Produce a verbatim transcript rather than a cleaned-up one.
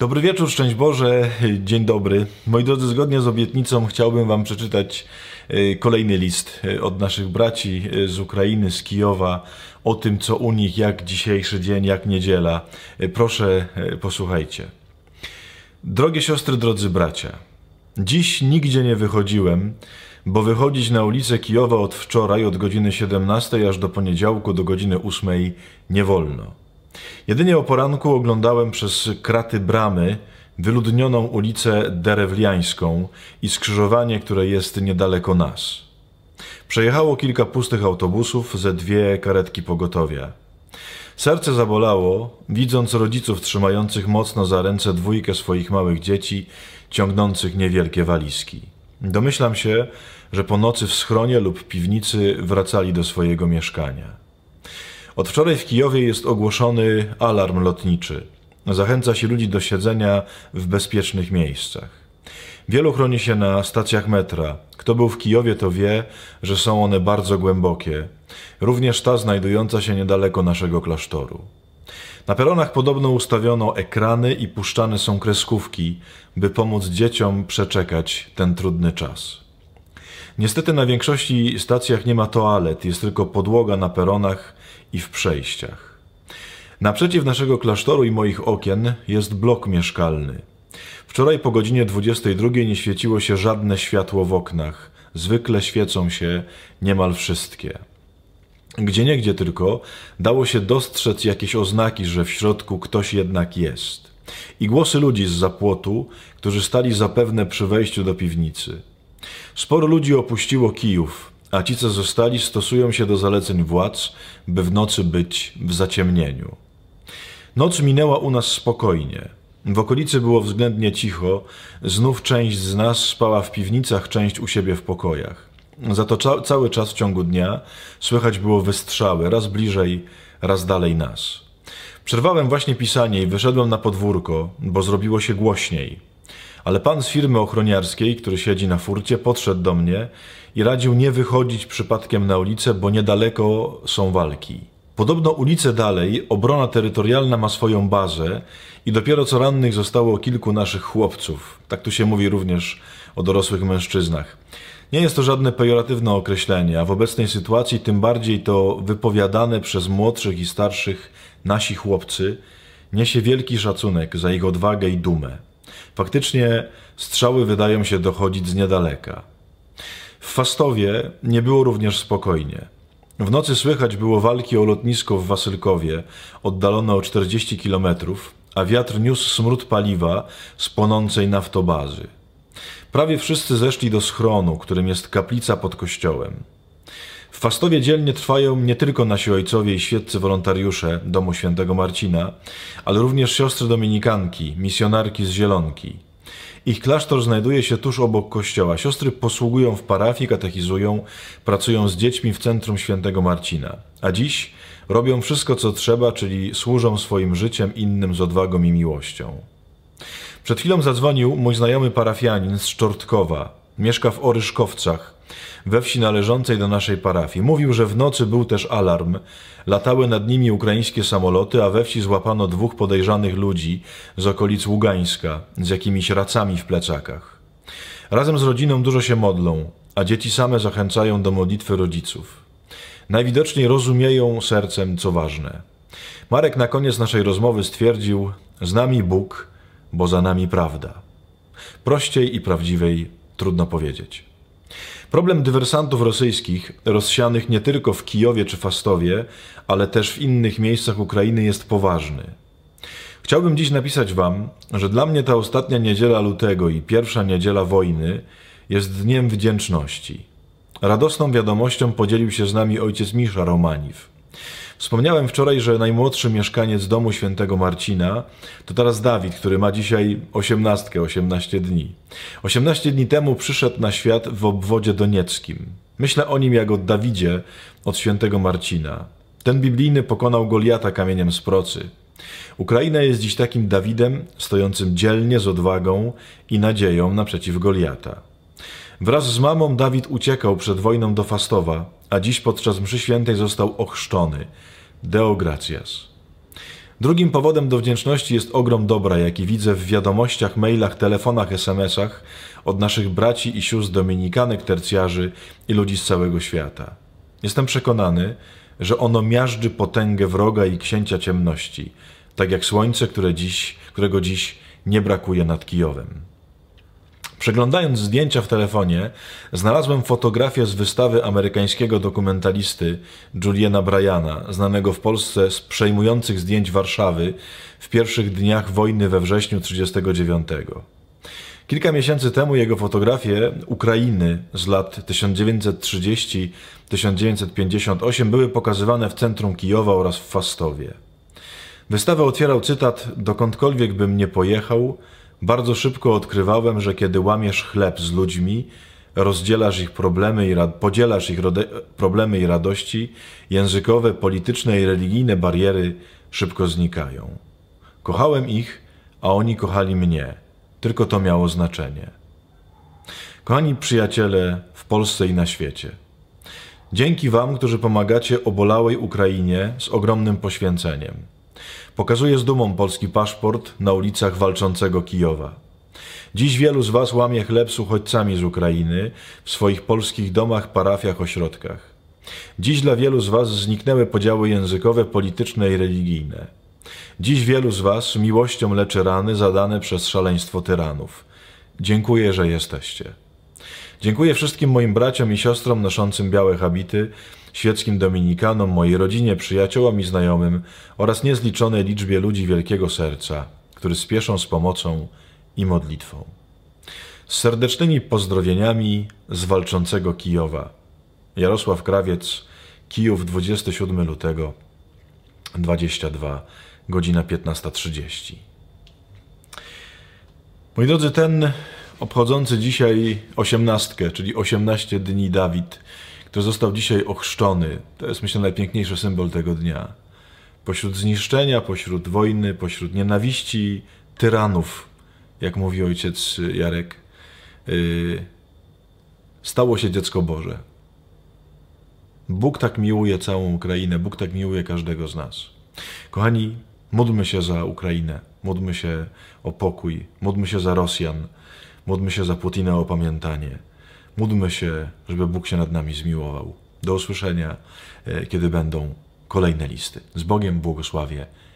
Dobry wieczór, szczęść Boże, dzień dobry. Moi drodzy, zgodnie z obietnicą chciałbym wam przeczytać kolejny list od naszych braci z Ukrainy, z Kijowa, o tym, co u nich, jak dzisiejszy dzień, jak niedziela. Proszę, posłuchajcie. Drogie siostry, drodzy bracia, dziś nigdzie nie wychodziłem, bo wychodzić na ulicę Kijowa od wczoraj, od godziny siedemnastej aż do poniedziałku do godziny ósmej nie wolno. Jedynie o poranku oglądałem przez kraty bramy wyludnioną ulicę Derewliańską i skrzyżowanie, które jest niedaleko nas. Przejechało kilka pustych autobusów, ze dwie karetki pogotowia. Serce zabolało, widząc rodziców trzymających mocno za ręce dwójkę swoich małych dzieci, ciągnących niewielkie walizki. Domyślam się, że po nocy w schronie lub piwnicy wracali do swojego mieszkania. Od wczoraj w Kijowie jest ogłoszony alarm lotniczy. Zachęca się ludzi do siedzenia w bezpiecznych miejscach. Wielu chroni się na stacjach metra. Kto był w Kijowie, to wie, że są one bardzo głębokie. Również ta znajdująca się niedaleko naszego klasztoru. Na peronach podobno ustawiono ekrany i puszczane są kreskówki, by pomóc dzieciom przeczekać ten trudny czas. Niestety na większości stacjach nie ma toalet, jest tylko podłoga na peronach i w przejściach. Naprzeciw naszego klasztoru i moich okien jest blok mieszkalny. Wczoraj po godzinie dwudziestej drugiej nie świeciło się żadne światło w oknach. Zwykle świecą się niemal wszystkie. Gdzieniegdzie tylko dało się dostrzec jakieś oznaki, że w środku ktoś jednak jest. I głosy ludzi zza płotu, którzy stali zapewne przy wejściu do piwnicy. Sporo ludzi opuściło Kijów, a ci, co zostali, stosują się do zaleceń władz, by w nocy być w zaciemnieniu. Noc minęła u nas spokojnie. W okolicy było względnie cicho, znów część z nas spała w piwnicach, część u siebie w pokojach. Za to cza- cały czas w ciągu dnia słychać było wystrzały, raz bliżej, raz dalej nas. Przerwałem właśnie pisanie i wyszedłem na podwórko, bo zrobiło się głośniej. Ale pan z firmy ochroniarskiej, który siedzi na furcie, podszedł do mnie i radził nie wychodzić przypadkiem na ulicę, bo niedaleko są walki. Podobno ulicę dalej obrona terytorialna ma swoją bazę i dopiero co rannych zostało kilku naszych chłopców. Tak tu się mówi również o dorosłych mężczyznach. Nie jest to żadne pejoratywne określenie, a w obecnej sytuacji tym bardziej to wypowiadane przez młodszych i starszych nasi chłopcy niesie wielki szacunek za ich odwagę i dumę. Faktycznie strzały wydają się dochodzić z niedaleka. W Fastowie nie było również spokojnie. W nocy słychać było walki o lotnisko w Wasylkowie, oddalone o czterdzieści kilometrów, a wiatr niósł smród paliwa z płonącej naftobazy. Prawie wszyscy zeszli do schronu, którym jest kaplica pod kościołem. W Fastowie dzielnie trwają nie tylko nasi ojcowie i świeccy wolontariusze Domu Świętego Marcina, ale również siostry dominikanki, misjonarki z Zielonki. Ich klasztor znajduje się tuż obok kościoła. Siostry posługują w parafii, katechizują, pracują z dziećmi w centrum Świętego Marcina. A dziś robią wszystko, co trzeba, czyli służą swoim życiem innym z odwagą i miłością. Przed chwilą zadzwonił mój znajomy parafianin z Czortkowa. Mieszka w Oryszkowcach, we wsi należącej do naszej parafii. Mówił, że w nocy był też alarm. Latały nad nimi ukraińskie samoloty, a we wsi złapano dwóch podejrzanych ludzi z okolic Ługańska z jakimiś racami w plecakach. Razem z rodziną dużo się modlą, a dzieci same zachęcają do modlitwy rodziców. Najwidoczniej rozumieją sercem, co ważne. Marek na koniec naszej rozmowy stwierdził: z nami Bóg, bo za nami prawda. Prościej i prawdziwej trudno powiedzieć. Problem dywersantów rosyjskich, rozsianych nie tylko w Kijowie czy Fastowie, ale też w innych miejscach Ukrainy, jest poważny. Chciałbym dziś napisać wam, że dla mnie ta ostatnia niedziela lutego i pierwsza niedziela wojny jest dniem wdzięczności. Radosną wiadomością podzielił się z nami ojciec Misza Romaniw. Wspomniałem wczoraj, że najmłodszy mieszkaniec Domu Świętego Marcina to teraz Dawid, który ma dzisiaj osiemnastkę, osiemnaście dni. osiemnaście dni temu przyszedł na świat w obwodzie donieckim. Myślę o nim jak o Dawidzie od Świętego Marcina. Ten biblijny pokonał Goliata kamieniem z procy. Ukraina jest dziś takim Dawidem stojącym dzielnie, z odwagą i nadzieją naprzeciw Goliata. Wraz z mamą Dawid uciekał przed wojną do Fastowa, a dziś podczas mszy świętej został ochrzczony. Deo gratias. Drugim powodem do wdzięczności jest ogrom dobra, jaki widzę w wiadomościach, mailach, telefonach, es em esach od naszych braci i sióstr dominikanek, tercjarzy i ludzi z całego świata. Jestem przekonany, że ono miażdży potęgę wroga i księcia ciemności, tak jak słońce, które dziś, którego dziś nie brakuje nad Kijowem. Przeglądając zdjęcia w telefonie, znalazłem fotografię z wystawy amerykańskiego dokumentalisty Juliana Bryana, znanego w Polsce z przejmujących zdjęć Warszawy w pierwszych dniach wojny we wrześniu tysiąc dziewięćset trzydziestego dziewiątego. Kilka miesięcy temu jego fotografie Ukrainy z lat tysiąc dziewięćset trzydziestego do tysiąc dziewięćset pięćdziesiątego ósmego były pokazywane w centrum Kijowa oraz w Fastowie. Wystawę otwierał cytat: dokądkolwiek bym nie pojechał, bardzo szybko odkrywałem, że kiedy łamiesz chleb z ludźmi, rozdzielasz ich problemy i podzielasz ich problemy i radości, językowe, polityczne i religijne bariery szybko znikają. Kochałem ich, a oni kochali mnie. Tylko to miało znaczenie. Kochani przyjaciele w Polsce i na świecie, dzięki wam, którzy pomagacie obolałej Ukrainie z ogromnym poświęceniem. Pokazuję z dumą polski paszport na ulicach walczącego Kijowa. Dziś wielu z was łamie chleb z uchodźcami z Ukrainy w swoich polskich domach, parafiach, ośrodkach. Dziś dla wielu z was zniknęły podziały językowe, polityczne i religijne. Dziś wielu z was miłością leczy rany zadane przez szaleństwo tyranów. Dziękuję, że jesteście. Dziękuję wszystkim moim braciom i siostrom noszącym białe habity, świeckim dominikanom, mojej rodzinie, przyjaciołom i znajomym oraz niezliczonej liczbie ludzi wielkiego serca, którzy spieszą z pomocą i modlitwą. Z serdecznymi pozdrowieniami z walczącego Kijowa. Jarosław Krawiec, Kijów, dwudziestego siódmego lutego dwudziestego drugiego, godzina piętnasta trzydzieści. Moi drodzy, ten obchodzący dzisiaj osiemnastkę, czyli osiemnaście dni Dawid, który został dzisiaj ochrzczony, to jest, myślę, najpiękniejszy symbol tego dnia. Pośród zniszczenia, pośród wojny, pośród nienawiści, tyranów, jak mówi ojciec Jarek, yy, stało się dziecko Boże. Bóg tak miłuje całą Ukrainę, Bóg tak miłuje każdego z nas. Kochani, módlmy się za Ukrainę, módlmy się o pokój, módlmy się za Rosjan, módlmy się za Putina o opamiętanie. Módlmy się, żeby Bóg się nad nami zmiłował. Do usłyszenia, kiedy będą kolejne listy. Z Bogiem, błogosławie